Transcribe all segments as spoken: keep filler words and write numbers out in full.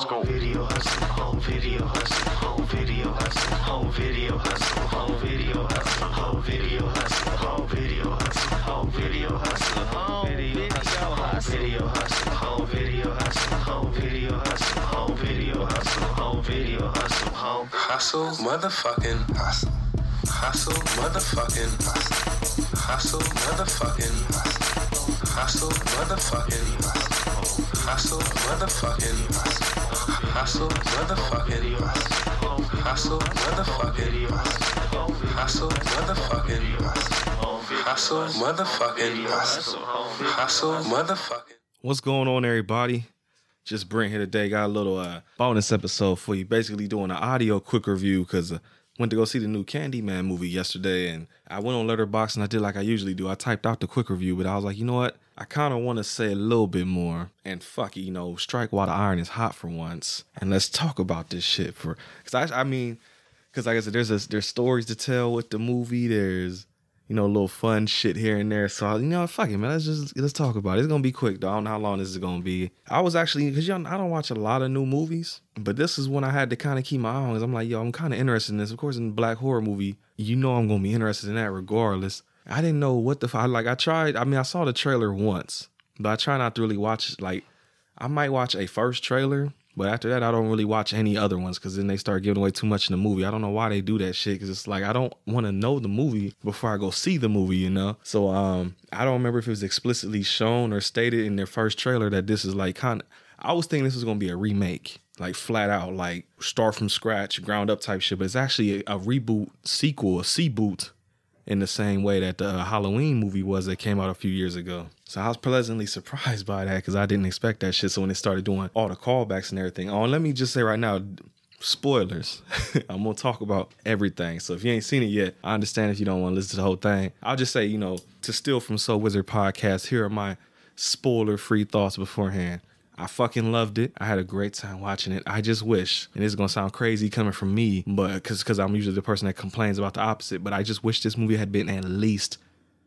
go. Video hustle, whole video hustle, whole video hustle, whole video hustle, whole video hustle, whole video hustle, whole video hustle, whole video hustle, whole video hustle, video hustle, whole video hustle, whole video hustle, whole video hustle, whole video hustle, whole hustle, motherfucking hustle, hustle, motherfucking hustle, hustle, motherfucking hustle, hustle, motherfucking hustle, hustle, motherfucking hustle, hustle, motherfucking hustle, hustle, motherfucking hustle, hustle, motherfucking hustle, hustle, motherfucking hustle, hustle, motherfucking. What's going on, everybody? Just Brent here today. Got a little uh, bonus episode for you. Basically doing an audio quick review because uh, went to go see the new Candyman movie yesterday, and I went on Letterboxd and I did like I usually do. I typed out the quick review, but I was like, you know what? I kind of want to say a little bit more and fuck it, you know, strike while the iron is hot for once, and let's talk about this shit for. Because I, I mean, because like I said, there's a, there's stories to tell with the movie. There's, you know, a little fun shit here and there. So, you know, fuck it, man. Let's just, let's talk about it. It's going to be quick, though. I don't know how long this is going to be. I was actually, because y'all, I don't watch a lot of new movies, but this is when I had to kind of keep my eye on, because I'm like, yo, I'm kind of interested in this. Of course, in the black horror movie, you know I'm going to be interested in that regardless. I didn't know what the fuck, like, I tried, I mean, I saw the trailer once, but I try not to really watch, like, I might watch a first trailer, but after that, I don't really watch any other ones because then they start giving away too much in the movie. I don't know why they do that shit because it's like I don't want to know the movie before I go see the movie, you know? So um, I don't remember if it was explicitly shown or stated in their first trailer that this is like kind of, I was thinking this was going to be a remake, like flat out, like start from scratch, ground up type shit, but it's actually a, a reboot, sequel, a C-boot in the same way that the uh, Halloween movie was that came out a few years ago. So I was pleasantly surprised by that because I didn't expect that shit. So when they started doing all the callbacks and everything, oh, and let me just say right now, spoilers. I'm going to talk about everything. So if you ain't seen it yet, I understand if you don't want to listen to the whole thing. I'll just say, you know, to steal from Soul Wizard Podcast, here are my spoiler-free thoughts beforehand. I fucking loved it. I had a great time watching it. I just wish, and this is going to sound crazy coming from me, but because because I'm usually the person that complains about the opposite, but I just wish this movie had been at least,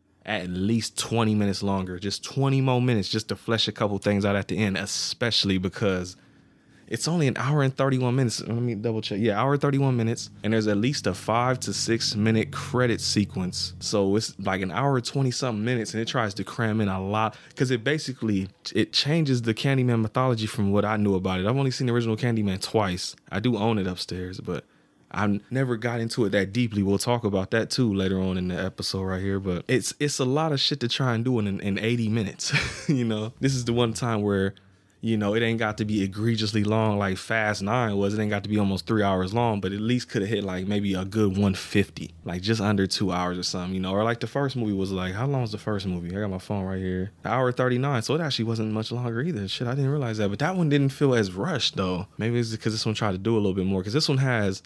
at least twenty minutes longer. Just twenty more minutes just to flesh a couple things out at the end, especially because it's only an hour and thirty-one minutes. Let me double check. Yeah, hour and thirty-one minutes. And there's at least a five to six minute credit sequence. So it's like an hour and twenty something minutes, and it tries to cram in a lot because it basically, it changes the Candyman mythology from what I knew about it. I've only seen the original Candyman twice. I do own it upstairs, but I never got into it that deeply. We'll talk about that too later on in the episode right here. But it's it's a lot of shit to try and do in, in eighty minutes. You know, this is the one time where, you know, it ain't got to be egregiously long like Fast Nine was. It ain't got to be almost three hours long, but at least could have hit like maybe a good one fifty, like just under two hours or something, you know, or like the first movie was like, how long was the first movie? I got my phone right here. hour thirty-nine. So it actually wasn't much longer either. Shit, I didn't realize that. But that one didn't feel as rushed though. Maybe it's because this one tried to do a little bit more because this one has,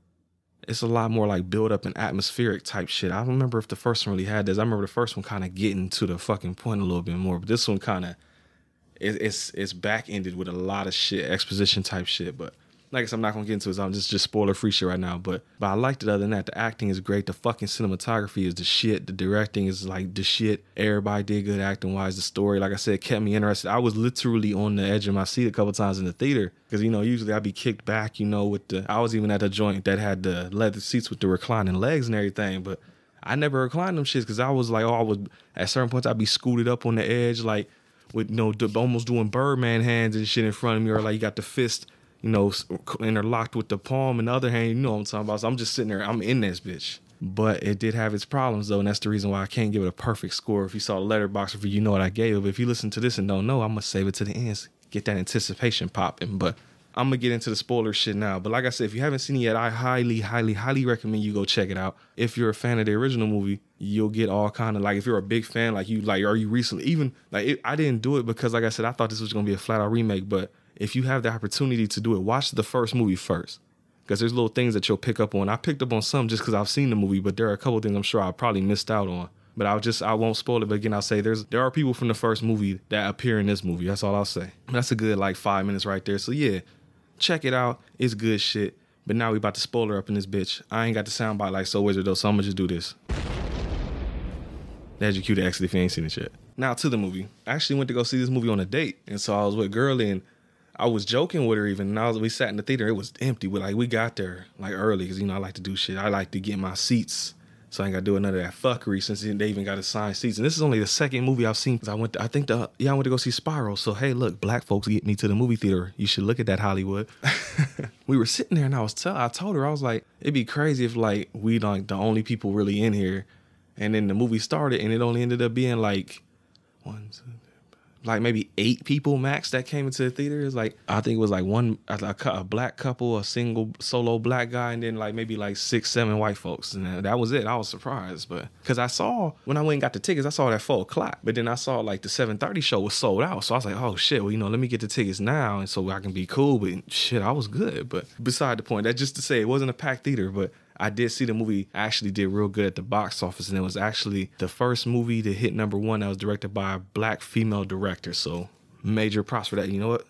it's a lot more like build up and atmospheric type shit. I don't remember if the first one really had this. I remember the first one kind of getting to the fucking point a little bit more, but this one kind of, it's it's back ended with a lot of shit, exposition type shit. But like I said, I'm not gonna get into it. I'm just just spoiler free shit right now. But but I liked it. Other than that, the acting is great. The fucking cinematography is the shit. The directing is like the shit. Everybody did good acting wise. The story, like I said, kept me interested. I was literally on the edge of my seat a couple times in the theater because you know usually I'd be kicked back. You know, with the I was even at the joint that had the leather seats with the reclining legs and everything, but I never reclined them shits because I was like, oh, I was at certain points I'd be scooted up on the edge like, with, you know, almost doing Birdman hands and shit in front of me, or like you got the fist, you know, interlocked with the palm and the other hand, you know what I'm talking about. So I'm just sitting there, I'm in this bitch. But it did have its problems though, and that's the reason why I can't give it a perfect score. If you saw the Letterboxd review, you know what I gave it. But if you listen to this and don't know, I'm gonna save it to the end, get that anticipation popping. But I'm gonna get into the spoiler shit now. But like I said, if you haven't seen it yet, I highly, highly, highly recommend you go check it out. If you're a fan of the original movie, you'll get all kind of like, if you're a big fan, like you like, are you recently even like it, I didn't do it because like I said, I thought this was gonna be a flat out remake. But if you have the opportunity to do it, watch the first movie first because there's little things that you'll pick up on. I picked up on some just because I've seen the movie, but there are a couple things I'm sure I probably missed out on. But I'll just, I won't spoil it. But again, I'll say there's, there are people from the first movie that appear in this movie. That's all I'll say. That's a good like five minutes right there. So yeah, check it out. It's good shit. But now we about to spoiler up in this bitch. I ain't got the soundbite like Soul Wizard though, so I'm gonna just do this. There's your cue to exit if you ain't seen it yet. Now to the movie. I actually went to go see this movie on a date. And so I was with Girly and I was joking with her even. And I was, we sat in the theater. It was empty. We like we got there like early because you know I like to do shit. I like to get my seats, so I ain't got to do none of that fuckery since they even got assigned seats. And this is only the second movie I've seen. Cause I went. To, I think the yeah I went to go see Spiral. So hey, look, black folks get me to the movie theater. You should look at that, Hollywood. We were sitting there and I was tell I told her I was like, it'd be crazy if like we like the only people really in here, and then the movie started and it only ended up being like one, two, like maybe eight people max that came into the theater. It's like I think it was like one a, a black couple, a single solo black guy, and then like maybe like six, seven white folks, and that was it. I was surprised, but because I saw when I went and got the tickets, I saw that four o'clock, but then I saw like the seven thirty show was sold out, so I was like, oh shit, well you know let me get the tickets now, and so I can be cool. But shit, I was good. But beside the point, that just to say it wasn't a packed theater, but I did see the movie actually did real good at the box office, and it was actually the first movie to hit number one that was directed by a black female director. So major props for that. You know what?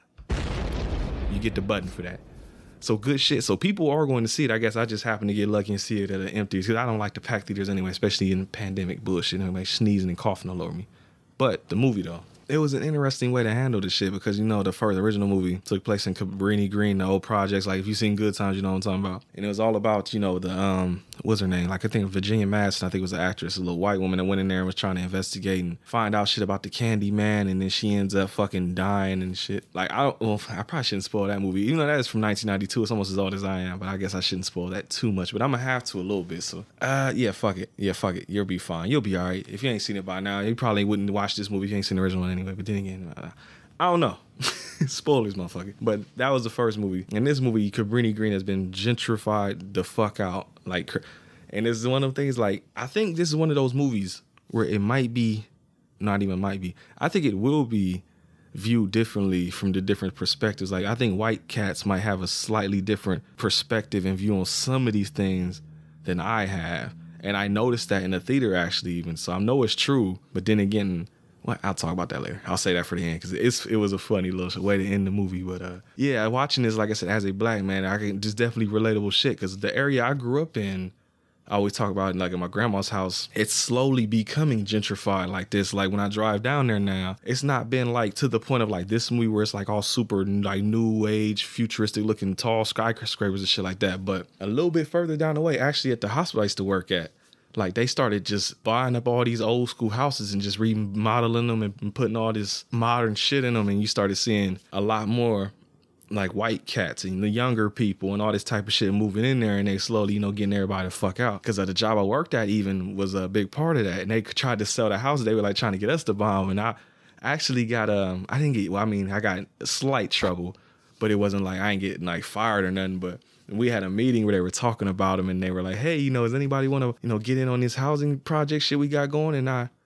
You get the button for that. So good shit. So people are going to see it. I guess I just happened to get lucky and see it at an empty, because I don't like to pack theaters anyway, especially in pandemic bullshit. Everybody sneezing and coughing all over me. But the movie though, it was an interesting way to handle the shit because, you know, the first original movie took place in Cabrini Green, the old projects. Like, if you've seen Good Times, you know what I'm talking about. And it was all about, you know, the, um, what's her name? Like, I think Virginia Madsen, I think was an actress, a little white woman that went in there and was trying to investigate and find out shit about the Candy Man. And then she ends up fucking dying and shit. Like, I don't, well, I probably shouldn't spoil that movie. Even though that is from nineteen ninety-two, it's almost as old as I am. But I guess I shouldn't spoil that too much. But I'm going to have to a little bit. So, uh, yeah, fuck it. Yeah, fuck it. You'll be fine. You'll be all right. If you ain't seen it by now, you probably wouldn't watch this movie if you ain't seen the original one anyway. But then again, I don't know. Spoilers, motherfucker. But that was the first movie. And this movie, Cabrini Green, has been gentrified the fuck out. Like, and it's one of the things, like, I think this is one of those movies where it might be, not even might be, I think it will be viewed differently from the different perspectives. Like, I think white cats might have a slightly different perspective and view on some of these things than I have. And I noticed that in the theater, actually, even. So I know it's true. But then again, well, I'll talk about that later. I'll say that for the end because it's it was a funny little way to end the movie. But uh, yeah, watching this, like I said, as a black man, I can just definitely relatable shit because the area I grew up in, I always talk about it, like in my grandma's house, it's slowly becoming gentrified like this. Like when I drive down there now, it's not been like to the point of like this movie where it's like all super like new age, futuristic looking tall skyscrapers and shit like that. But a little bit further down the way, actually at the hospital I used to work at, like they started just buying up all these old school houses and just remodeling them and putting all this modern shit in them. And you started seeing a lot more like white cats and the younger people and all this type of shit moving in there, and they slowly, you know, getting everybody the fuck out. Because of the job I worked at even was a big part of that. And they tried to sell the houses. They were like trying to get us to buy them. And I actually got, um, I didn't get, well, I mean, I got slight trouble, but it wasn't like I ain't getting like fired or nothing. But we had a meeting where they were talking about them and they were like, hey, you know, does anybody want to, you know, get in on this housing project shit we got going? And I,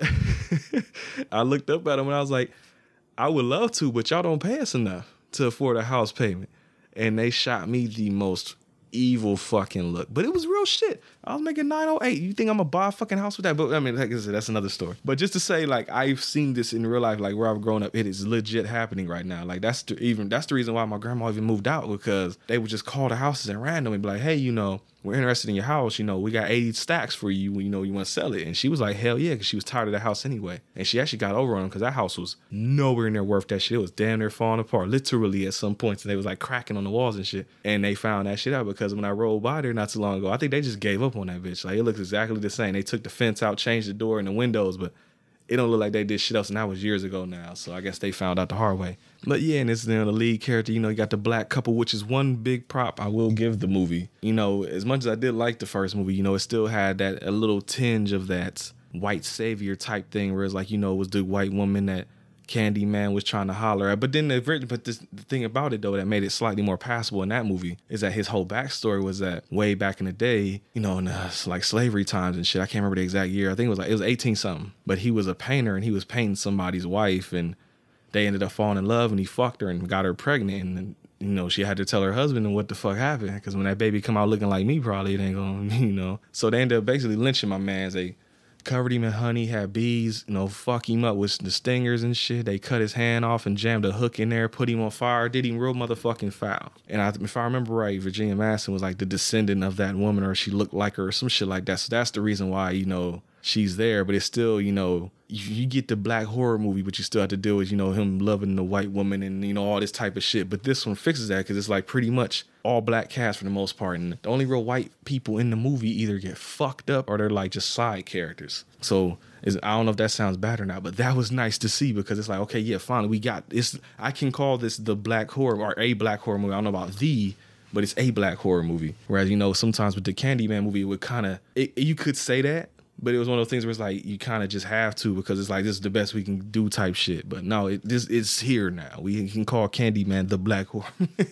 I looked up at them and I was like, I would love to, but y'all don't pay us enough to afford a house payment. And they shot me the most evil fucking look. But it was real shit. I was making nine oh eight. You think I'm gonna buy a fucking house with that? But I mean, like I said, that's another story. But just to say, like, I've seen this in real life, like where I've grown up, it is legit happening right now. Like that's the, even that's the reason why my grandma even moved out, because they would just call the houses at random and be like, hey, you know, we're interested in your house. You know, we got eighty stacks for you. You know, you want to sell it. And she was like, hell yeah, because she was tired of the house anyway. And she actually got over on them because that house was nowhere near worth that shit. It was damn near falling apart, literally at some points. And they was like cracking on the walls and shit. And they found that shit out because when I rolled by there not too long ago, I think they just gave up on that bitch. Like, it looks exactly the same. They took the fence out, changed the door and the windows, but it don't look like they did shit else. And that was years ago now. So I guess they found out the hard way. But yeah, and it's, you know, the lead character, you know, you got the black couple, which is one big prop I will give the movie. You know, as much as I did like the first movie, you know, it still had that a little tinge of that white savior type thing, where it's like, you know, it was the white woman that Candy Man was trying to holler at. But then the, but this, the thing about it, though, that made it slightly more passable in that movie is that his whole backstory was that way back in the day, you know, in the, like slavery times and shit. I can't remember the exact year. I think it was like, it was eighteen something. But he was a painter and he was painting somebody's wife, and they ended up falling in love, and he fucked her and got her pregnant. And, you know, she had to tell her husband and what the fuck happened. Because when that baby come out looking like me, probably it ain't gonna, you know. So they ended up basically lynching my man. They covered him in honey, had bees, you know, fuck him up with the stingers and shit. They cut his hand off and jammed a hook in there, put him on fire, did him real motherfucking foul. And I, if I remember right, Virginia Madsen was like the descendant of that woman, or she looked like her or some shit like that. So that's the reason why, you know, she's there, but it's still, you know, you, you get the black horror movie, but you still have to deal with, you know, him loving the white woman and, you know, all this type of shit. But this one fixes that because it's like pretty much all black cast for the most part. And the only real white people in the movie either get fucked up or they're like just side characters. So is I don't know if that sounds bad or not, but that was nice to see because it's like, okay, yeah, finally we got this. I can call this the black horror or a black horror movie. I don't know about the, but it's a black horror movie. Whereas, you know, sometimes with the Candyman movie, it would kind of, you could say that, but it was one of those things where it's like, you kind of just have to because it's like, this is the best we can do type shit. But no, it, this it's here now. We can call Candyman the black horror.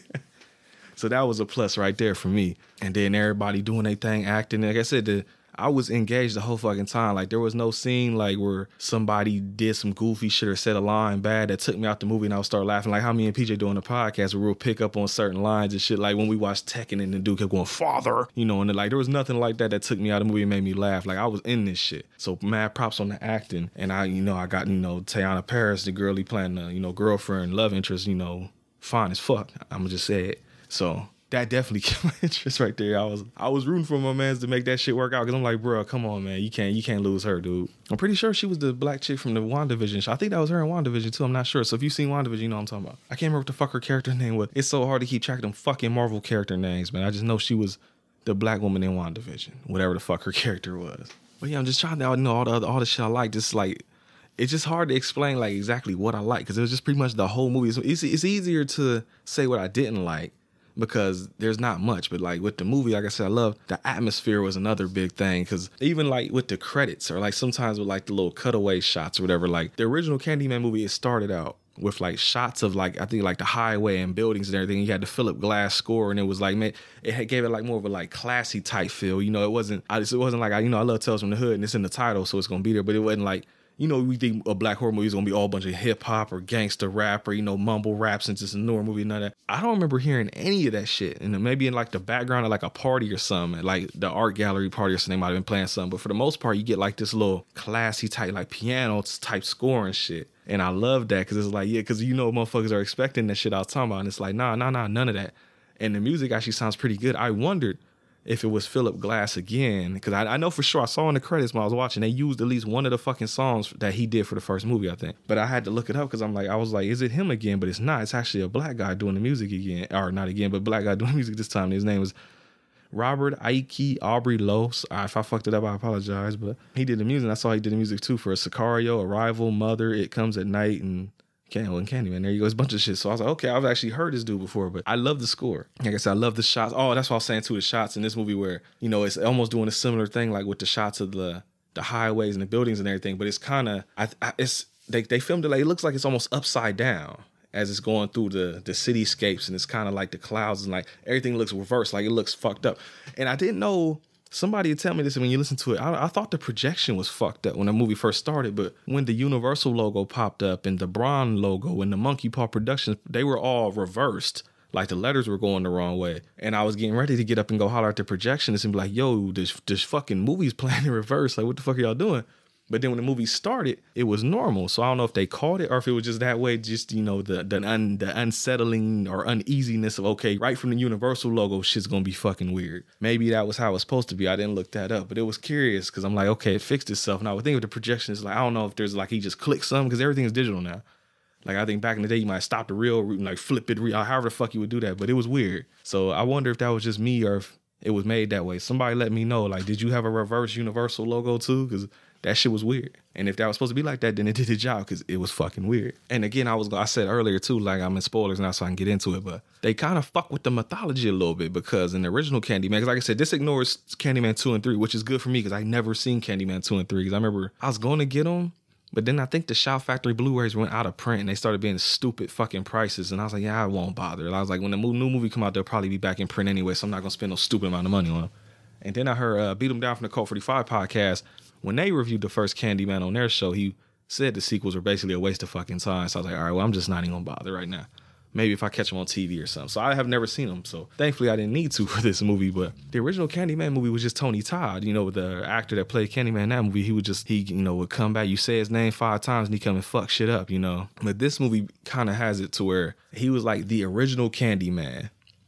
So that was a plus right there for me. And then everybody doing their thing, acting. Like I said, the, I was engaged the whole fucking time. Like there was no scene like where somebody did some goofy shit or said a line bad that took me out the movie and I would start laughing. Like how me and P J doing the podcast where we'll pick up on certain lines and shit. Like when we watched Tekken and the dude kept going, father, you know, and like there was nothing like that that took me out of the movie and made me laugh. Like I was in this shit. So mad props on the acting. And I, you know, I got, you know, Teyana Paris, the girl he playing the, you know, girlfriend, love interest, you know, fine as fuck. I'm gonna just say it. So that definitely kept my interest right there. I was I was rooting for my mans to make that shit work out because I'm like, bro, come on, man. You can't you can't lose her, dude. I'm pretty sure she was the black chick from the WandaVision show. I think that was her in WandaVision, too. I'm not sure. So if you've seen WandaVision, you know what I'm talking about. I can't remember what the fuck her character name was. It's so hard to keep track of them fucking Marvel character names, man. I just know she was the black woman in WandaVision, whatever the fuck her character was. But yeah, I'm just trying to know all the other, all the shit I like. Just like, it's just hard to explain like exactly what I like because it was just pretty much the whole movie. It's, it's easier to say what I didn't like because there's not much. But like with the movie, like I said, I love the atmosphere was another big thing because even like with the credits or like sometimes with like the little cutaway shots or whatever, like the original Candyman movie, it started out with like shots of like, I think like the highway and buildings and everything. You had the Philip Glass score and it was like, man, it had, gave it like more of a like classy type feel. You know, it wasn't, I just, it wasn't like, I, you know, I love Tales from the Hood and it's in the title, so it's going to be there, but it wasn't like, you know, we think a black horror movie is going to be all a bunch of hip hop or gangster rap or, you know, mumble rap since it's a newer movie, none of that. I don't remember hearing any of that shit. And maybe in like the background of like a party or something, like the art gallery party or something, they might have been playing something. But for the most part, you get like this little classy type, like piano type score and shit. And I love that because it's like, yeah, because you know, motherfuckers are expecting that shit I was talking about. And it's like, nah, nah, nah, none of that. And the music actually sounds pretty good. I wondered if it was Philip Glass again, because I, I know for sure I saw in the credits when I was watching, they used at least one of the fucking songs that he did for the first movie, I think. But I had to look it up because I'm like, I was like, is it him again? But it's not. It's actually a black guy doing the music again, or not again, but black guy doing music this time. His name was Robert Ike Aubrey Lowe. If I fucked it up, I apologize. But he did the music. I saw he did the music too for Sicario, Arrival, Mother, It Comes at Night, and Candy and Candyman. There you go. It's a bunch of shit. So I was like, okay, I've actually heard this dude before, but I love the score. Like I said, I love the shots. Oh, that's what I was saying too, the shots in this movie where, you know, it's almost doing a similar thing like with the shots of the the highways and the buildings and everything, but it's kind of, I, I, it's they, they filmed it like, it looks like it's almost upside down as it's going through the, the cityscapes, and it's kind of like the clouds and like everything looks reversed, like it looks fucked up. And I didn't know, somebody would tell me this when you listen to it. I, I thought the projection was fucked up when the movie first started, but when the Universal logo popped up and the Braun logo and the Monkey Paw Productions, they were all reversed. Like the letters were going the wrong way. And I was getting ready to get up and go holler at the projectionist and be like, yo, this, this fucking movie's playing in reverse. Like, what the fuck are y'all doing? But then when the movie started, it was normal. So I don't know if they caught it or if it was just that way, just, you know, the the, un, the unsettling or uneasiness of, okay, right from the Universal logo, shit's going to be fucking weird. Maybe that was how it was supposed to be. I didn't look that up, but it was curious because I'm like, okay, it fixed itself. Now I would think of the projection is like, I don't know if there's like, he just clicked something because everything is digital now. Like, I think back in the day, you might stop the reel, like flip it, real, however the fuck you would do that. But it was weird. So I wonder if that was just me or if it was made that way. Somebody let me know, like, did you have a reverse Universal logo too? Because that shit was weird. And if that was supposed to be like that, then it did the job because it was fucking weird. And again, I was I said earlier too, like I'm in spoilers now so I can get into it, but they kind of fuck with the mythology a little bit because in the original Candyman, because like I said, this ignores Candyman two and three, which is good for me because I never seen Candyman two and three because I remember I was going to get them, but then I think the Shout Factory Blu-rays went out of print and they started being stupid fucking prices. And I was like, yeah, I won't bother. And I was like, when the new movie come out, they'll probably be back in print anyway, so I'm not going to spend no stupid amount of money on them. And then I heard uh, Beat 'em Down from the Cult forty-five podcast. When they reviewed the first Candyman on their show, he said the sequels were basically a waste of fucking time. So I was like, all right, well, I'm just not even going to bother right now. Maybe if I catch them on T V or something. So I have never seen them. So thankfully I didn't need to for this movie. But the original Candyman movie was just Tony Todd. You know, the actor that played Candyman in that movie, he would just, he, you know, would come back. You say his name five times and he come and fuck shit up, you know. But this movie kind of has it to where he was like the original Candyman.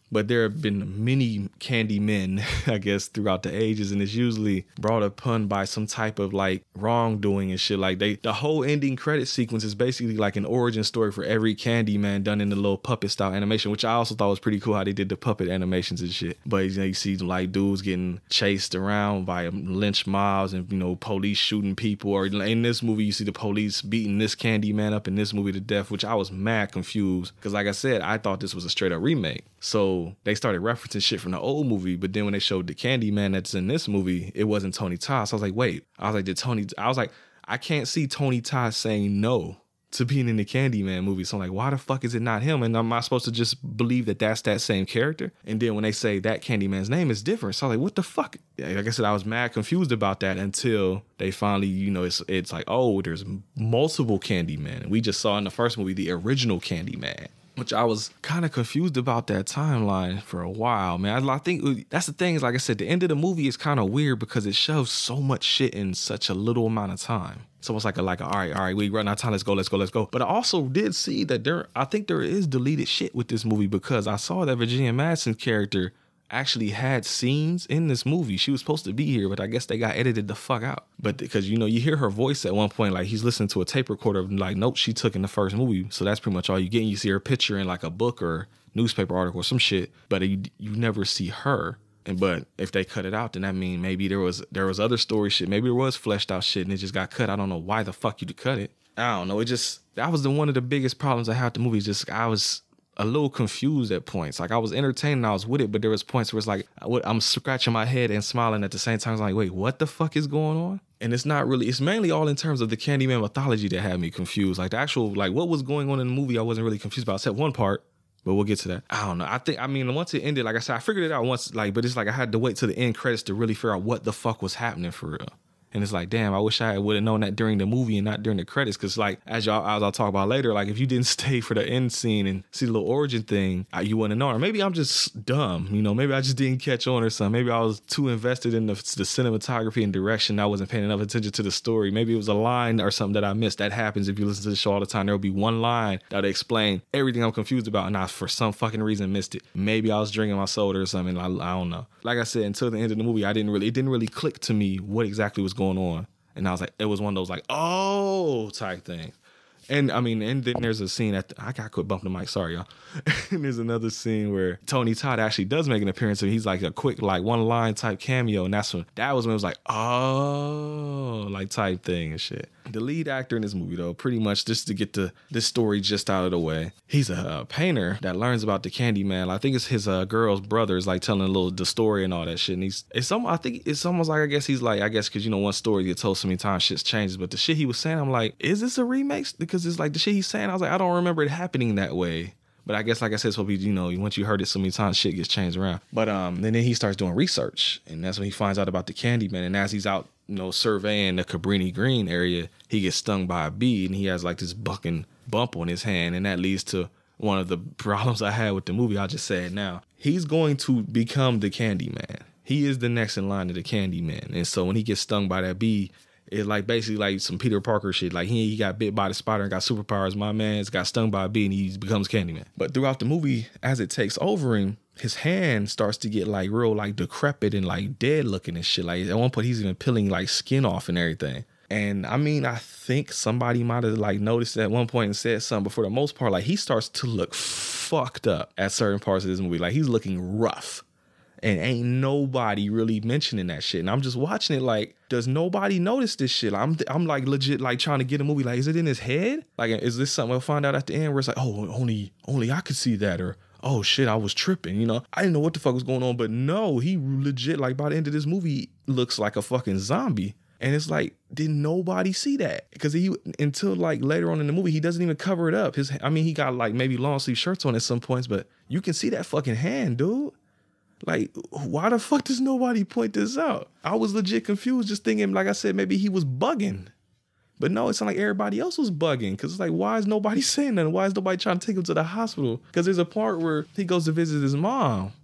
But there have been many candy men, I guess, throughout the ages, and it's usually brought upon by some type of like wrongdoing and shit. Like they, the whole ending credit sequence is basically like an origin story for every candy man done in the little puppet style animation, which I also thought was pretty cool how they did the puppet animations and shit. But you know, you see like dudes getting chased around by lynch mobs and, you know, police shooting people. Or in this movie, you see the police beating this candy man up in this movie to death, which I was mad confused because, like I said, I thought this was a straight up remake. So they started referencing shit from the old movie, but then when they showed the Candyman that's in this movie, it wasn't Tony Todd. So I was like, wait. I was like, did Tony... I was like, I can't see Tony Todd saying no to being in the Candyman movie. So I'm like, why the fuck is it not him? And am I supposed to just believe that that's that same character? And then when they say that Candyman's name is different, so I'm like, what the fuck? Like I said, I was mad confused about that until they finally, you know, it's it's like, oh, there's multiple Candyman. And we just saw in the first movie the original Candyman, which I was kind of confused about that timeline for a while, man. I, I think that's the thing is, like I said, the end of the movie is kind of weird because it shoves so much shit in such a little amount of time. It's almost like a, like a, all right, all right, we run out of time, let's go, let's go, let's go. But I also did see that there, I think there is deleted shit with this movie because I saw that Virginia Madsen's character actually had scenes in this movie. She was supposed to be here, but I guess they got edited the fuck out. But because, you know, you hear her voice at one point, like he's listening to a tape recorder of like notes she took in the first movie. So that's pretty much all you get. You see her picture in like a book or newspaper article or some shit, but you, you never see her. And but if they cut it out, then that mean maybe there was there was other story shit. Maybe there was fleshed out shit and it just got cut. I don't know why the fuck you'd cut it. I don't know. It just, that was the one of the biggest problems I had with the movie. Just I was a little confused at points. Like I was entertained and I was with it, but there was points where it's like I'm scratching my head and smiling at the same time. I was like, wait, what the fuck is going on? And it's not really, it's mainly all in terms of the Candyman mythology that had me confused. Like the actual, like what was going on in the movie, I wasn't really confused about, except one part, but we'll get to that. I don't know. I think, I mean, once it ended, like I said, I figured it out once, like, but it's like I had to wait till the end credits to really figure out what the fuck was happening for real. And it's like, damn, I wish I would have known that during the movie and not during the credits. Because, like, as y'all, as I'll talk about later, like, if you didn't stay for the end scene and see the little origin thing, you wouldn't have known. Or maybe I'm just dumb, you know? Maybe I just didn't catch on or something. Maybe I was too invested in the, the cinematography and direction. I wasn't paying enough attention to the story. Maybe it was a line or something that I missed. That happens if you listen to the show all the time. There will be one line that would explain everything I'm confused about, and I, for some fucking reason, missed it. Maybe I was drinking my soda or something. I, I don't know. Like I said, until the end of the movie, I didn't really, it didn't really click to me what exactly was going on. And I was like, it was one of those like, oh, type things. And I mean, and then there's a scene at the, I gotta quit bumping the mic, sorry y'all. And there's another scene where Tony Todd actually does make an appearance, and he's like a quick like one line type cameo, and that's when that was when it was like, oh, like type thing and shit. The lead actor in this movie, though, pretty much just to get the this story just out of the way, he's a uh, painter that learns about the Candyman. I think it's his uh, girl's brother is like telling a little the story and all that shit. And he's it's some I think it's almost like I guess he's like I guess because you know one story gets told so many times, shit changes. But the shit he was saying, I'm like, is this a remake? Because it's like the shit he's saying, I was like, I don't remember it happening that way. But I guess, like I said, it's what we, you know, once you heard it so many times, shit gets changed around. But um, then, then he starts doing research, and that's when he finds out about the Candyman. And as he's out, you know, surveying the Cabrini Green area, he gets stung by a bee, and he has like this bucking bump on his hand, and that leads to one of the problems I had with the movie. I'll just say it now. He's going to become the Candyman. He is the next in line to the Candyman. And so when he gets stung by that bee, it's like basically like some Peter Parker shit. Like he, he got bit by the spider and got superpowers. My man's got stung by a bee and he becomes Candyman. But throughout the movie, as it takes over him, his hand starts to get like real like decrepit and like dead looking and shit. Like at one point he's even peeling like skin off and everything. And I mean, I think somebody might have like noticed at one point and said something, but for the most part, like he starts to look fucked up at certain parts of this movie. Like he's looking rough. And ain't nobody really mentioning that shit. And I'm just watching it like, does nobody notice this shit? I'm I'm like legit like trying to get a movie. Like, is it in his head? Like, is this something we'll find out at the end where it's like, oh, only only I could see that, or oh shit, I was tripping. You know, I didn't know what the fuck was going on. But no, he legit like by the end of this movie looks like a fucking zombie. And it's like, did nobody see that? Because he until like later on in the movie, he doesn't even cover it up. His I mean, he got like maybe long sleeve shirts on at some points, but you can see that fucking hand, dude. Like, why the fuck does nobody point this out? I was legit confused, just thinking, like I said, maybe he was bugging. But no, it's not like everybody else was bugging. Because it's like, why is nobody saying nothing? Why is nobody trying to take him to the hospital? Because there's a part where he goes to visit his mom.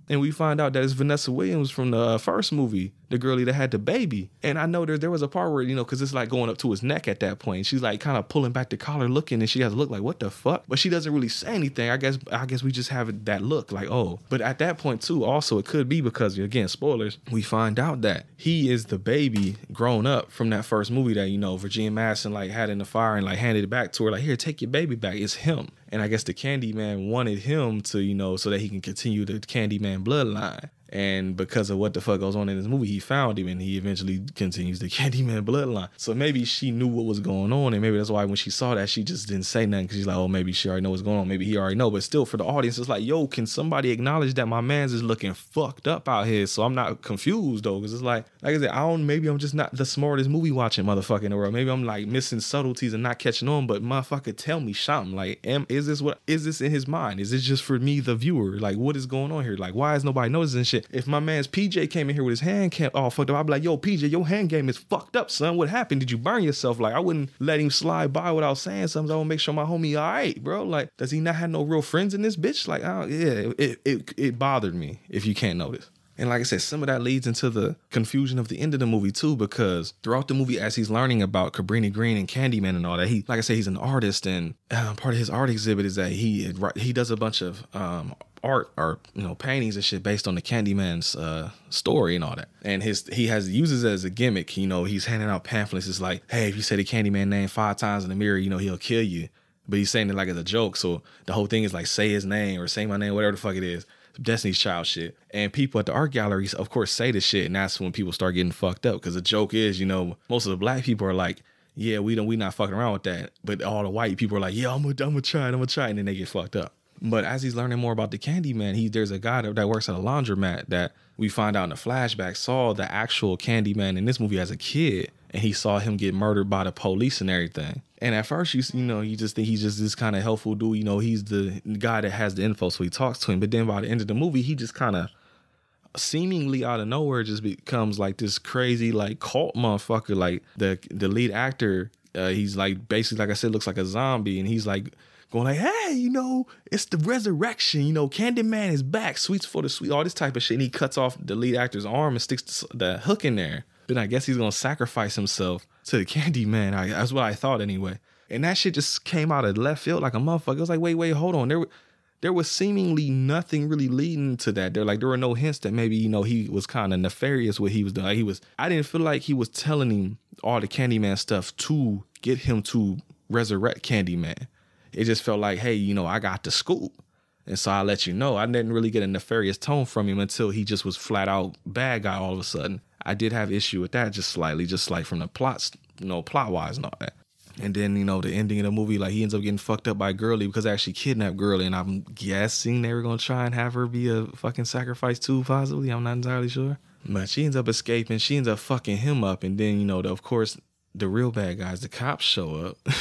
And we find out that it's Vanessa Williams from the uh, first movie, the girlie that had the baby. And I know there, there was a part where, you know, because it's like going up to his neck at that point. She's like kind of pulling back the collar looking, and she has a look like, what the fuck? But she doesn't really say anything. I guess I guess we just have that look like, oh. But at that point, too, also, it could be because, again, spoilers, we find out that he is the baby grown up from that first movie that, you know, Virginia Madsen, like, had in the fire and, like, handed it back to her. Like, here, take your baby back. It's him. And I guess the Candyman wanted him to, you know, so that he can continue the Candyman bloodline. And because of what the fuck goes on in this movie, he found him and he eventually continues the Candyman bloodline. So maybe she knew what was going on, and maybe that's why when she saw that, she just didn't say nothing, because she's like, oh, maybe she already know what's going on. Maybe he already know. But still, for the audience, it's like, yo, can somebody acknowledge that my man's is looking fucked up out here? So I'm not confused, though, because it's like, like I said, I don't, maybe I'm just not the smartest movie watching motherfucker in the world. Maybe I'm like missing subtleties and not catching on, but motherfucker, tell me something. Like, am, is this what, is this in his mind? Is this just for me, the viewer? Like, what is going on here? Like, why is nobody noticing shit? If my man's P J came in here with his hand cam all fucked up, I'd be like, yo, P J, your hand game is fucked up, son. What happened? Did you burn yourself? Like, I wouldn't let him slide by without saying something. I would make sure my homie all right, bro. Like, does he not have no real friends in this bitch? Like, I don't, yeah, it, it it bothered me, if you can't notice. And like I said, some of that leads into the confusion of the end of the movie too, because throughout the movie, as he's learning about Cabrini Green and Candyman and all that, he, like I said, he's an artist, and uh, part of his art exhibit is that he he does a bunch of um, art or, you know, paintings and shit based on the Candyman's uh, story and all that. And his he has uses it as a gimmick. You know, he's handing out pamphlets. It's like, hey, if you say the Candyman name five times in the mirror, you know, he'll kill you. But he's saying it like as a joke. So the whole thing is like, say his name or say my name, whatever the fuck it is. Destiny's Child shit. And people at the art galleries, of course, say the shit, and that's when people start getting fucked up, because the joke is, you know, most of the black people are like, yeah, we don't, we not fucking around with that. But all the white people are like, yeah, I'm gonna, I'm gonna try it, I'm gonna try it, and then they get fucked up. But as he's learning more about the Candyman, he there's a guy that, that works at a laundromat that we find out in the flashback saw the actual Candyman in this movie as a kid, and he saw him get murdered by the police and everything. And at first, you you know, you just think he's just this kind of helpful dude. You know, he's the guy that has the info, so he talks to him. But then by the end of the movie, he just kind of seemingly out of nowhere just becomes like this crazy like cult motherfucker. Like the the lead actor, uh, he's like basically, like I said, looks like a zombie, and he's like going like, hey, you know, it's the resurrection. You know, Candyman is back. Sweets for the sweet, all this type of shit. And he cuts off the lead actor's arm and sticks the hook in there. Then I guess he's gonna sacrifice himself to the Candyman. I, that's what I thought anyway. And that shit just came out of left field like a motherfucker. It was like, wait, wait, hold on. There, there was seemingly nothing really leading to that. There, like, there were no hints that maybe, you know, he was kind of nefarious what he was doing. Like, he was. I didn't feel like he was telling him all the Candyman stuff to get him to resurrect Candyman. It just felt like, hey, you know, I got the scoop, and so I'll let you know. I didn't really get a nefarious tone from him until he just was flat out bad guy all of a sudden. I did have issue with that just slightly, just like from the plots, you know, plot wise and all that. And then, you know, the ending of the movie, like he ends up getting fucked up by Girlie because they actually kidnapped Girlie. And I'm guessing they were going to try and have her be a fucking sacrifice too, possibly. I'm not entirely sure. But she ends up escaping. She ends up fucking him up. And then, you know, the, of course, the real bad guys, the cops show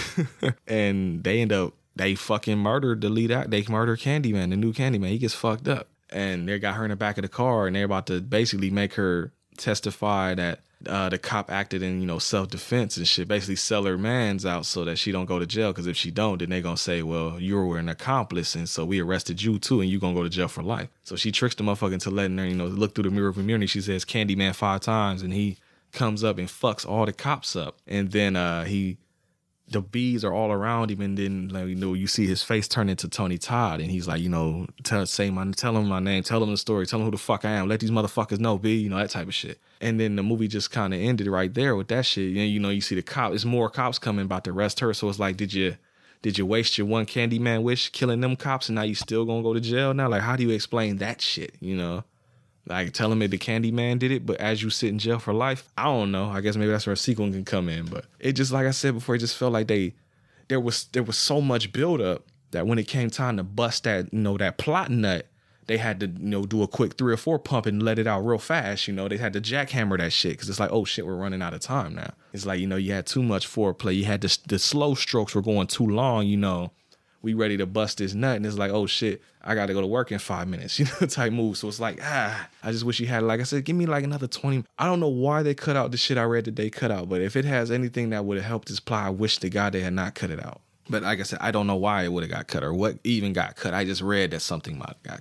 up and they end up, they fucking murdered the lead act. They murder Candyman, the new Candyman. He gets fucked up. And they got her in the back of the car and they're about to basically make her testify that uh, the cop acted in, you know, self-defense and shit, basically sell her mans out so that she don't go to jail, because if she don't, then they gonna say, well, you were an accomplice and so we arrested you too and you gonna go to jail for life. So she tricks the motherfucker into letting her, you know, look through the mirror of immunity. She says Candyman five times and he comes up and fucks all the cops up. And then uh, he the bees are all around him, and then, like, you know, you see his face turn into Tony Todd, and he's like, you know, tell say my tell him my name, tell him the story, tell him who the fuck I am, let these motherfuckers know, B, you know, that type of shit. And then the movie just kind of ended right there with that shit. And, you know, you see the cop, it's more cops coming about to arrest her, so it's like, did you did you waste your one Candyman wish killing them cops, and now you still gonna go to jail now? Like, how do you explain that shit, you know? Like, tell him that the Candyman did it, but as you sit in jail for life, I don't know. I guess maybe that's where a sequel can come in. But it just, like I said before, it just felt like they, there was there was so much buildup that when it came time to bust that, you know, that plot nut, they had to, you know, do a quick three or four pump and let it out real fast. You know, they had to jackhammer that shit because it's like, oh shit, we're running out of time now. It's like, you know, you had too much foreplay. You had the, the slow strokes were going too long, you know. We ready to bust this nut, and it's like, oh shit, I got to go to work in five minutes, you know, type move. So it's like, ah, I just wish you had, like I said, give me like another twenty. I don't know why they cut out the shit I read that they cut out, but if it has anything that would have helped this plot, I wish to God they had not cut it out. But like I said, I don't know why it would have got cut or what even got cut. I just read that something might have got cut.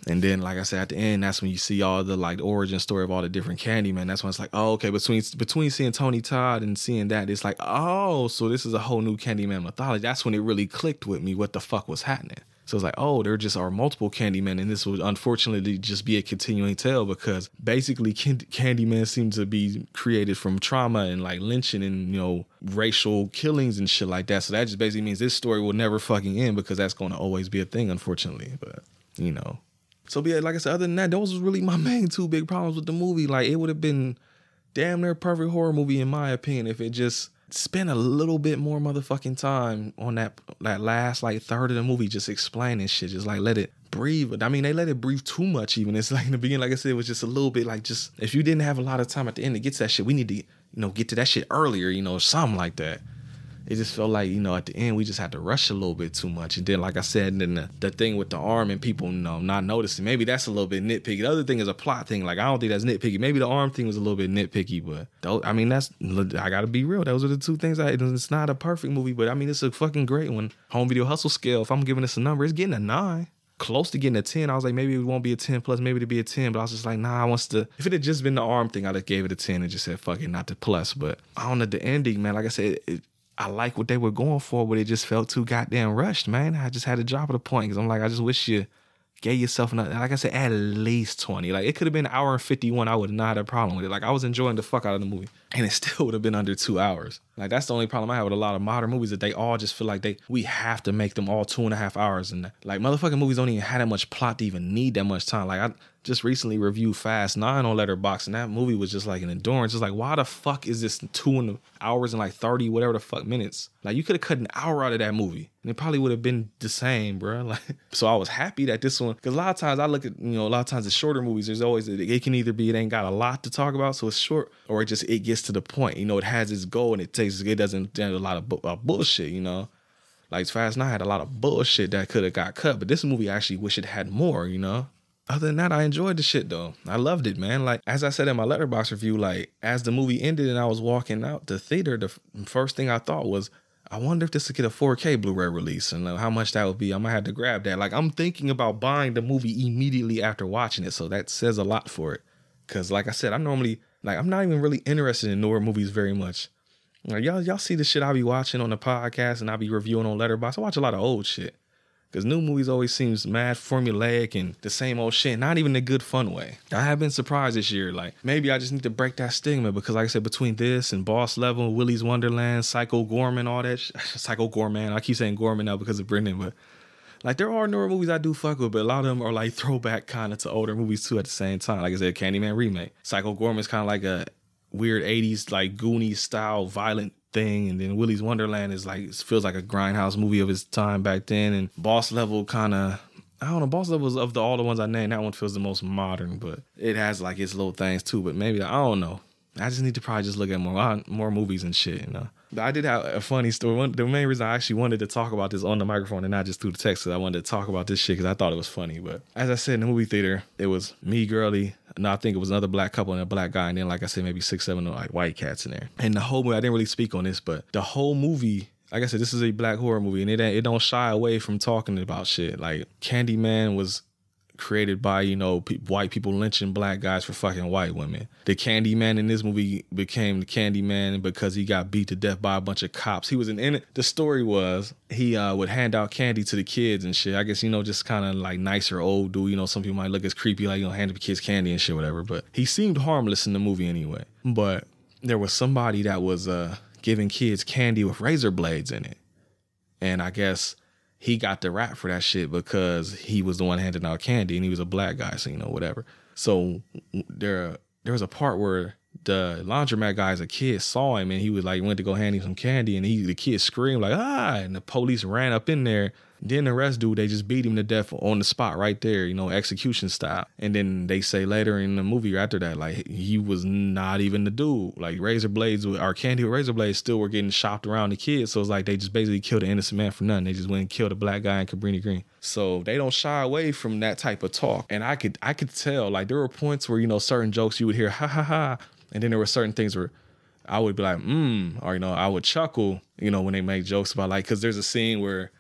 And then, like I said, at the end, that's when you see all the like the origin story of all the different Candyman. That's when it's like, oh, okay, between between seeing Tony Todd and seeing that, it's like, oh, so this is a whole new Candyman mythology. That's when it really clicked with me what the fuck was happening. So it's like, oh, there just are multiple Candymen, and this would unfortunately just be a continuing tale because basically Candyman seems to be created from trauma and like lynching and, you know, racial killings and shit like that. So that just basically means this story will never fucking end because that's going to always be a thing, unfortunately. But, you know. So, yeah, like I said, other than that, those was really my main two big problems with the movie. Like, it would have been damn near perfect horror movie, in my opinion, if it just spend a little bit more motherfucking time on that that last like third of the movie just explaining shit, just like let it breathe. I mean, they let it breathe too much even. It's like in the beginning, like I said, it was just a little bit like just if you didn't have a lot of time at the end to get to that shit, we need to, you know, get to that shit earlier, you know, something like that. It just felt like, you know, at the end we just had to rush a little bit too much. And then, like I said, then the, the thing with the arm and people, you know, not noticing, maybe that's a little bit nitpicky. The other thing is a plot thing. Like, I don't think that's nitpicky. Maybe the arm thing was a little bit nitpicky, but those, I mean, that's, I gotta be real. Those are the two things. I, it's not a perfect movie, but I mean, it's a fucking great one. Home Video Hustle scale, if I'm giving this a number, it's getting a nine. Close to getting a ten. I was like, maybe it won't be a ten plus, maybe it'd be a ten, but I was just like, nah, I wants to, if it had just been the arm thing, I'd have gave it a ten and just said, fuck it, not the plus. But I don't know, the ending, man, like I said, it, I like what they were going for, but it just felt too goddamn rushed, man. I just had to drop at a point because I'm like, I just wish you gave yourself another, like I said, at least twenty. Like, it could have been an hour and fifty-one. I would not have had a problem with it. Like, I was enjoying the fuck out of the movie, and it still would have been under two hours. Like, that's the only problem I have with a lot of modern movies, that they all just feel like they we have to make them all two and a half hours. And like, motherfucking movies don't even have that much plot to even need that much time. Like, I just recently reviewed Fast Nine on Letterboxd, and that movie was just like an endurance. It's like, why the fuck is this two and hours and like thirty whatever the fuck minutes? Like, you could have cut an hour out of that movie, and it probably would have been the same, bro. Like, so I was happy that this one, because a lot of times I look at, you know, a lot of times the shorter movies, there's always, it can either be it ain't got a lot to talk about, so it's short, or it just it gets to the point. You know, it has its goal, and it takes it doesn't do a lot of bu- uh, bullshit. You know, like Fast Nine had a lot of bullshit that could have got cut, but this movie I actually wish it had more. You know. Other than that, I enjoyed the shit, though. I loved it, man. Like, as I said in my Letterboxd review, like, as the movie ended and I was walking out the theater, the f- first thing I thought was, I wonder if this would get a four K Blu-ray release and uh, how much that would be. I might have to grab that. Like, I'm thinking about buying the movie immediately after watching it, so that says a lot for it. Because, like I said, I normally, like, I'm not even really interested in newer movies very much. Like, y'all, y'all see the shit I be watching on the podcast and I be reviewing on Letterboxd. I watch a lot of old shit. Because new movies always seems mad formulaic and the same old shit, not even in a good fun way. I have been surprised this year. Like, maybe I just need to break that stigma because, like I said, between this and Boss Level, Willy's Wonderland, Psycho Gorman, all that shit. Psycho Gorman. I keep saying Gorman now because of Brendan, but like, there are newer movies I do fuck with, but a lot of them are like throwback kind of to older movies too at the same time. Like I said, Candyman remake. Psycho Gorman's kind of like a weird eighties, like Goonies style, violent thing, and then Willy's Wonderland is like, it feels like a grindhouse movie of its time back then, and Boss Level kind of, I don't know, Boss Level is of the all the ones I named, that one feels the most modern, but it has like its little things too, but maybe, I don't know. I just need to probably just look at more more movies and shit, you know. But I did have a funny story. One, the main reason I actually wanted to talk about this on the microphone and not just through the text, because I wanted to talk about this shit because I thought it was funny. But as I said, in the movie theater, it was me, Girly, and I think it was another black couple and a black guy, and then, like I said, maybe six, seven like white cats in there. And the whole movie, I didn't really speak on this, but the whole movie, like I said, this is a black horror movie, and it it don't shy away from talking about shit. Like, Candyman was created by, you know, pe- white people lynching black guys for fucking white women. The Candyman in this movie became the Candyman because he got beat to death by a bunch of cops. He was in, in it. The story was he uh, would hand out candy to the kids and shit. I guess, you know, just kind of like nicer old dude. You know, some people might look as creepy, like, you know, handing the kids candy and shit, whatever. But he seemed harmless in the movie anyway. But there was somebody that was uh, giving kids candy with razor blades in it. And I guess he got the rap for that shit because he was the one handing out candy and he was a black guy, so, you know, whatever. So there, there was a part where the laundromat guy as a kid saw him and he was like, went to go hand him some candy, and he, the kid screamed like, ah, and the police ran up in there. Then the rest dude, they just beat him to death on the spot right there, you know, execution style. And then they say later in the movie after that, like, he was not even the dude. Like, razor blades, or candy with razor blades still were getting shopped around the kids. So it's like they just basically killed an innocent man for nothing. They just went and killed a black guy in Cabrini Green. So they don't shy away from that type of talk. And I could I could tell, like, there were points where, you know, certain jokes you would hear, ha ha ha. And then there were certain things where I would be like, mm, or, you know, I would chuckle, you know, when they make jokes about, like, because there's a scene where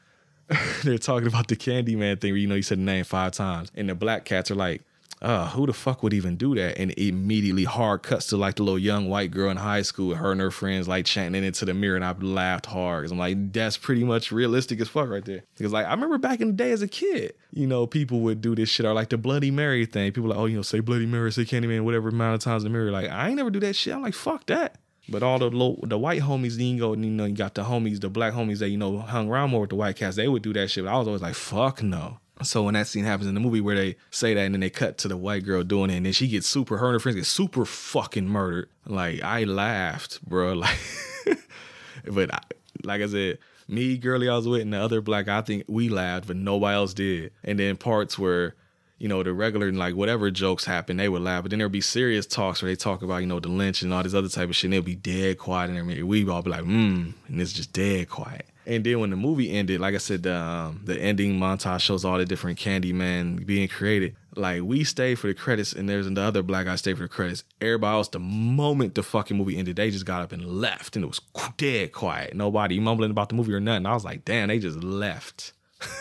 they're talking about the Candyman thing where, you know, you said the name five times. And the black cats are like, uh, who the fuck would even do that? And immediately hard cuts to like the little young white girl in high school, her and her friends like chanting into the mirror, and I laughed hard because I'm like, that's pretty much realistic as fuck right there. Because like I remember back in the day as a kid, you know, people would do this shit, or like the Bloody Mary thing. People like, oh, you know, say Bloody Mary, say Candyman, whatever amount of times in the mirror. Like I ain't never do that shit. I'm like, fuck that. But all the low, the white homies, then you go, you know, you got the homies, the black homies that, you know, hung around more with the white cats. They would do that shit. But I was always like, fuck no. So when that scene happens in the movie where they say that and then they cut to the white girl doing it and then she gets super, her and her friends get super fucking murdered. Like, I laughed, bro. Like, but I, like I said, me, girlie I was with, and the other black, I think we laughed, but nobody else did. And then parts where, you know, the regular, like, whatever jokes happen, they would laugh. But then there'd be serious talks where they talk about, you know, the lynch and all this other type of shit, and they'll be dead quiet. And we'd all be like, hmm, and it's just dead quiet. And then when the movie ended, like I said, the, um, the ending montage shows all the different Candyman being created. Like, we stayed for the credits, and there's the other black guy stayed for the credits. Everybody else, the moment the fucking movie ended, they just got up and left, and it was dead quiet. Nobody mumbling about the movie or nothing. I was like, damn, they just left.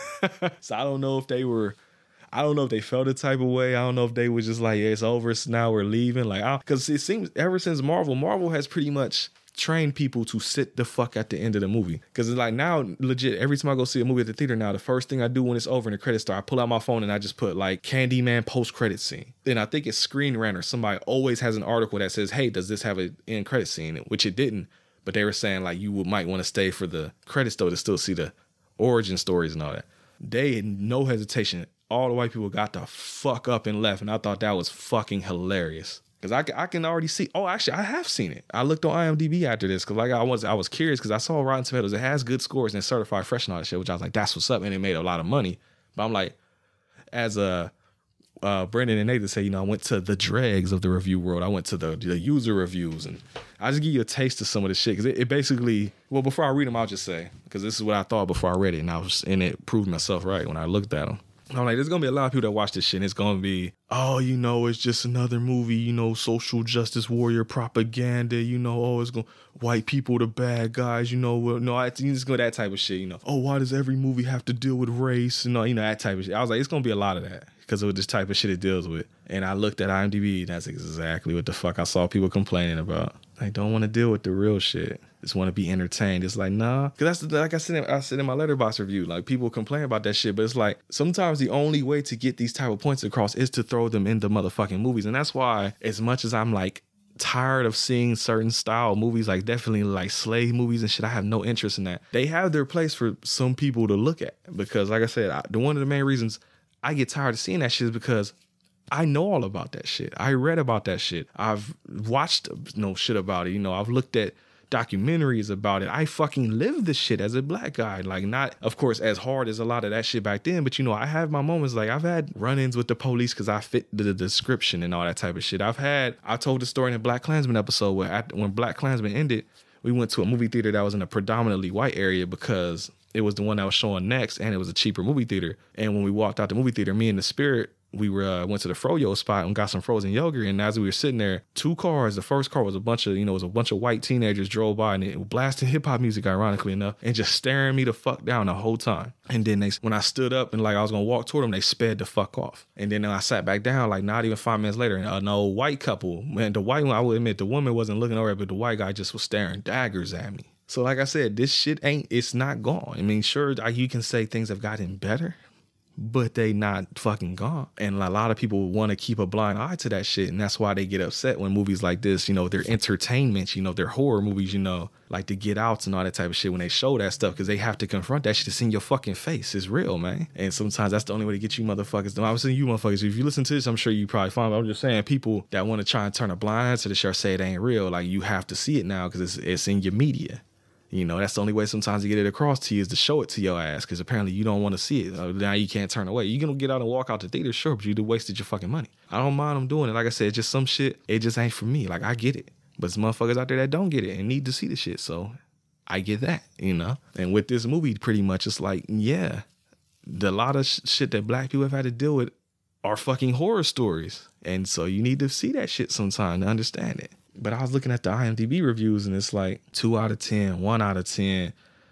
So I don't know if they were... I don't know if they felt a type of way. I don't know if they were just like, yeah, it's over, so now we're leaving. Like, because it seems ever since Marvel, Marvel has pretty much trained people to sit the fuck at the end of the movie. Because it's like now, legit, every time I go see a movie at the theater now, the first thing I do when it's over and the credits start, I pull out my phone and I just put like Candyman post-credit scene. Then I think it's Screen Rant, somebody always has an article that says, hey, does this have an end credit scene? Which it didn't. But they were saying like you would, might want to stay for the credits though to still see the origin stories and all that. They had no hesitation. All the white people got the fuck up and left, and I thought that was fucking hilarious. Because I, I can already see, oh, actually, I have seen it. I looked on I M D B after this, because like I was I was curious, because I saw Rotten Tomatoes. It has good scores and certified fresh and all that shit, which I was like, that's what's up, and it made a lot of money. But I'm like, as a, uh, Brandon and Nathan say, you know, I went to the dregs of the review world. I went to the, the user reviews, and I just give you a taste of some of the shit, because it, it basically, well, before I read them, I'll just say, because this is what I thought before I read it, and I was, and it proved myself right when I looked at them. I'm like, there's going to be a lot of people that watch this shit, and it's going to be, oh, you know, it's just another movie, you know, social justice warrior propaganda, you know, oh, it's going white people the bad guys, you know, well, no, I just go that type of shit, you know. Oh, why does every movie have to deal with race? And, you know, that type of shit. I was like, it's going to be a lot of that because of this type of shit it deals with. And I looked at I M D B, and that's exactly what the fuck I saw people complaining about. They don't want to deal with the real shit. Just want to be entertained. It's like, nah. Because that's like I said, I said in my Letterboxd review, like people complain about that shit, but it's like sometimes the only way to get these type of points across is to throw them into motherfucking movies. And that's why, as much as I'm like tired of seeing certain style movies, like definitely like slave movies and shit, I have no interest in that. They have their place for some people to look at. Because like I said, I, the one of the main reasons I get tired of seeing that shit is because I know all about that shit. I read about that shit. I've watched no shit about it. You know, I've looked at documentaries about it. I fucking lived this shit as a black guy. Like, not, of course, as hard as a lot of that shit back then, but you know, I have my moments. Like, I've had run-ins with the police because I fit the description and all that type of shit. I've had, I told the story in the Black Klansman episode where after, when Black Klansman ended, we went to a movie theater that was in a predominantly white area because it was the one that was showing next and it was a cheaper movie theater. And when we walked out the movie theater, me and the Spirit, we were uh, went to the Froyo spot and got some frozen yogurt. And as we were sitting there, two cars, the first car was a bunch of, you know, it was a bunch of white teenagers drove by and it blasting hip hop music, ironically enough, and just staring me the fuck down the whole time. And then they, when I stood up and like I was gonna walk toward them, they sped the fuck off. And then I sat back down, like not even five minutes later, and an old white couple, man, the white one, I will admit, the woman wasn't looking over, but the white guy just was staring daggers at me. So like I said, this shit ain't, it's not gone. I mean, sure, you can say things have gotten better, but they not fucking gone. And a lot of people want to keep a blind eye to that shit. And that's why they get upset when movies like this, you know, they're entertainment, you know, they're horror movies, you know, like the Get Outs and all that type of shit when they show that stuff, because they have to confront that shit. It's in your fucking face. It's real, man. And sometimes that's the only way to get you motherfuckers. I'm saying you motherfuckers, if you listen to this, I'm sure you probably find, but I'm just saying people that want to try and turn a blind eye to the shit or say it ain't real, like you have to see it now because it's, it's in your media. You know, that's the only way sometimes to get it across to you is to show it to your ass, because apparently you don't want to see it. Now you can't turn away. You can get out and walk out the theater, sure, but you do wasted your fucking money. I don't mind them doing it. Like I said, just some shit, it just ain't for me. Like, I get it. But there's motherfuckers out there that don't get it and need to see the shit. So I get that, you know? And with this movie, pretty much, it's like, yeah, the lot of sh- shit that black people have had to deal with are fucking horror stories. And so you need to see that shit sometime to understand it. But I was looking at the I M D B reviews and it's like two out of ten, one out of ten.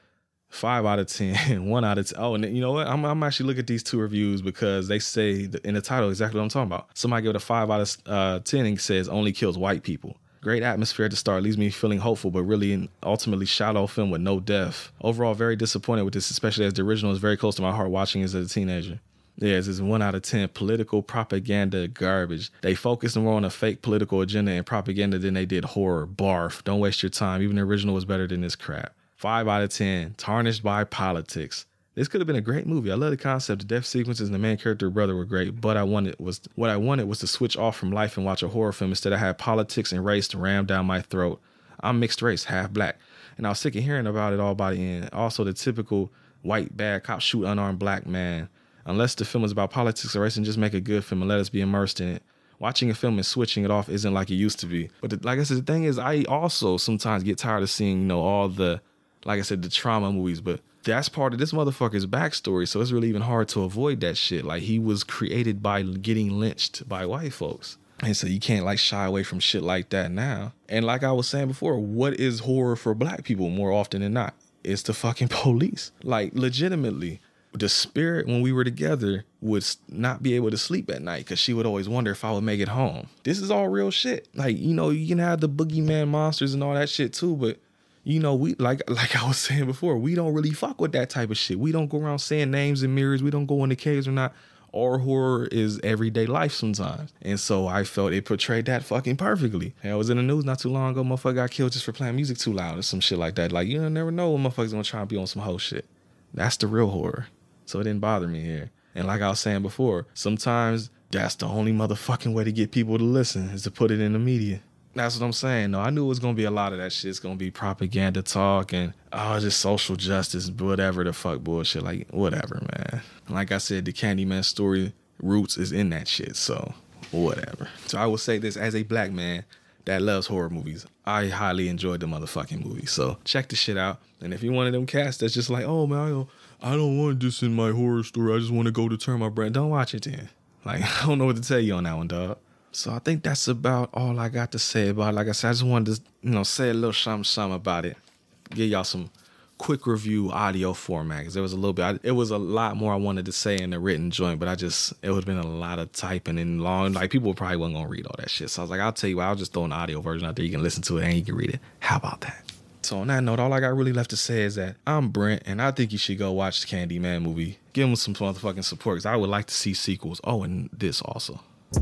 Five out of ten, one out of ten. Oh, and you know what? I'm, I'm actually looking at these two reviews because they say in the title exactly what I'm talking about. Somebody gave it a five out of uh, ten and says only kills white people. Great atmosphere to start, leaves me feeling hopeful, but really an ultimately shallow film with no depth. Overall, very disappointed with this, especially as the original is very close to my heart watching as a teenager. Yeah, this is one out of ten. Political propaganda garbage. They focused more on a fake political agenda and propaganda than they did horror. Barf. Don't waste your time. Even the original was better than this crap. Five out of ten. Tarnished by politics. This could have been a great movie. I love the concept. The death sequences and the main character brother were great, but I wanted was what I wanted was to switch off from life and watch a horror film. Instead, I had politics and race rammed down my throat. I'm mixed race, half black, and I was sick of hearing about it all by the end. Also, the typical white bad cop shoot unarmed black man. Unless the film is about politics or race, and just make a good film and let us be immersed in it. Watching a film and switching it off isn't like it used to be. But the, like I said, the thing is, I also sometimes get tired of seeing, you know, all the, like I said, the trauma movies, but that's part of this motherfucker's backstory, so it's really even hard to avoid that shit. Like, he was created by getting lynched by white folks. And so you can't, like, shy away from shit like that now. And like I was saying before, what is horror for black people more often than not? It's the fucking police. Like, legitimately, the spirit, when we were together, would not be able to sleep at night because she would always wonder if I would make it home. This is all real shit. Like, you know, you can have the boogeyman monsters and all that shit too, but you know, we like like I was saying before, we don't really fuck with that type of shit. We don't go around saying names in mirrors. We don't go in the caves or not. Our horror is everyday life sometimes. And so I felt it portrayed that fucking perfectly. And I was in the news not too long ago. Motherfucker got killed just for playing music too loud or some shit like that. Like, you never know when motherfuckers gonna try and be on some hoe shit. That's the real horror. So it didn't bother me here. And like I was saying before, sometimes that's the only motherfucking way to get people to listen is to put it in the media. That's what I'm saying. No, I knew it was going to be a lot of that shit. It's going to be propaganda talk and, oh, just social justice, whatever the fuck bullshit. Like, whatever, man. Like I said, the Candyman story roots is in that shit. So, whatever. So I will say this as a black man that loves horror movies. I highly enjoyed the motherfucking movie. So, check the shit out. And if you're one of them cats that's just like, oh, man, I don't, I don't want this in my horror story. I just want to go to turn my brain. Don't watch it then. Like, I don't know what to tell you on that one, dog. So I think that's about all I got to say about it. Like I said, I just wanted to, you know, say a little something, something about it. Give y'all some quick review audio format. Because there was a little bit, I, it was a lot more I wanted to say in the written joint, but I just, it would have been a lot of typing and long. Like, people probably wasn't going to read all that shit. So I was like, I'll tell you what, I'll just throw an audio version out there. You can listen to it and you can read it. How about that? So on that note, all I got really left to say is that I'm Brent, and I think you should go watch the Candyman movie. Give him some motherfucking support, because I would like to see sequels. Oh, and this also.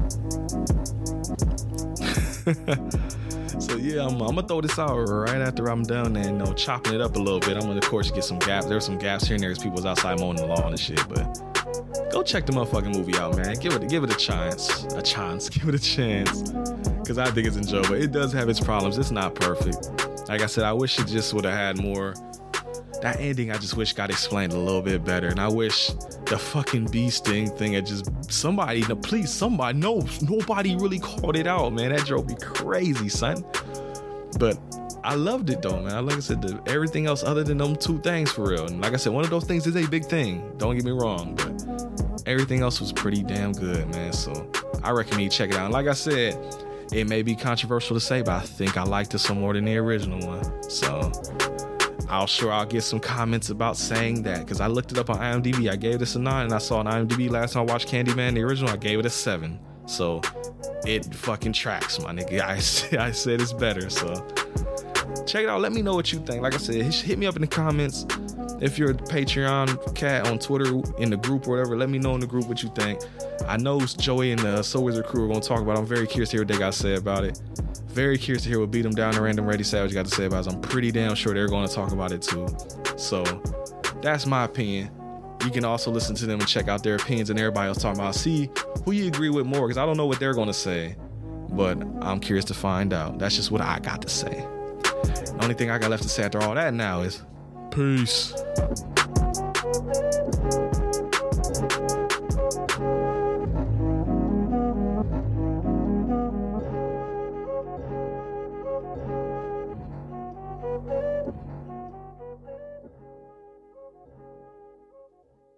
So yeah, I'm, I'm gonna throw this out right after I'm done and, you know, chopping it up a little bit. I'm gonna, of course, get some gaps. There's some gaps here and there because people was outside mowing the lawn and shit. But go check the motherfucking movie out, man. Give it, give it a chance, a chance. Give it a chance, because I think it's enjoyable. It does have its problems. It's not perfect. Like I said, I wish it just would have had more. That ending, I just wish got explained a little bit better. And I wish the fucking bee sting thing had just, somebody, no, please, somebody, no, nobody really called it out, man. That drove me crazy, son. But I loved it, though, man. Like I said, the, everything else other than them two things, for real. And like I said, one of those things is a big thing. Don't get me wrong. But everything else was pretty damn good, man. So I recommend you check it out. And like I said, it may be controversial to say, but I think I liked it some more than the original one. So I'll sure I'll get some comments about saying that, because I looked it up on IMDb. I gave this a nine, and I saw on IMDb last time I watched Candyman, the original, I gave it a seven. So it fucking tracks, my nigga. I, I said it's better. So check it out. Let me know what you think. Like I said, hit me up in the comments. If you're a Patreon cat on Twitter, in the group or whatever, let me know in the group what you think. I know Joey and the Soul Wizard crew are going to talk about it. I'm very curious to hear what they got to say about it. Very curious to hear what Beat 'em Down and Random Ready Savage got to say about it. I'm pretty damn sure they're going to talk about it too. So that's my opinion. You can also listen to them and check out their opinions and everybody else talking about. See who you agree with more, because I don't know what they're going to say, but I'm curious to find out. That's just what I got to say. The only thing I got left to say after all that now is peace.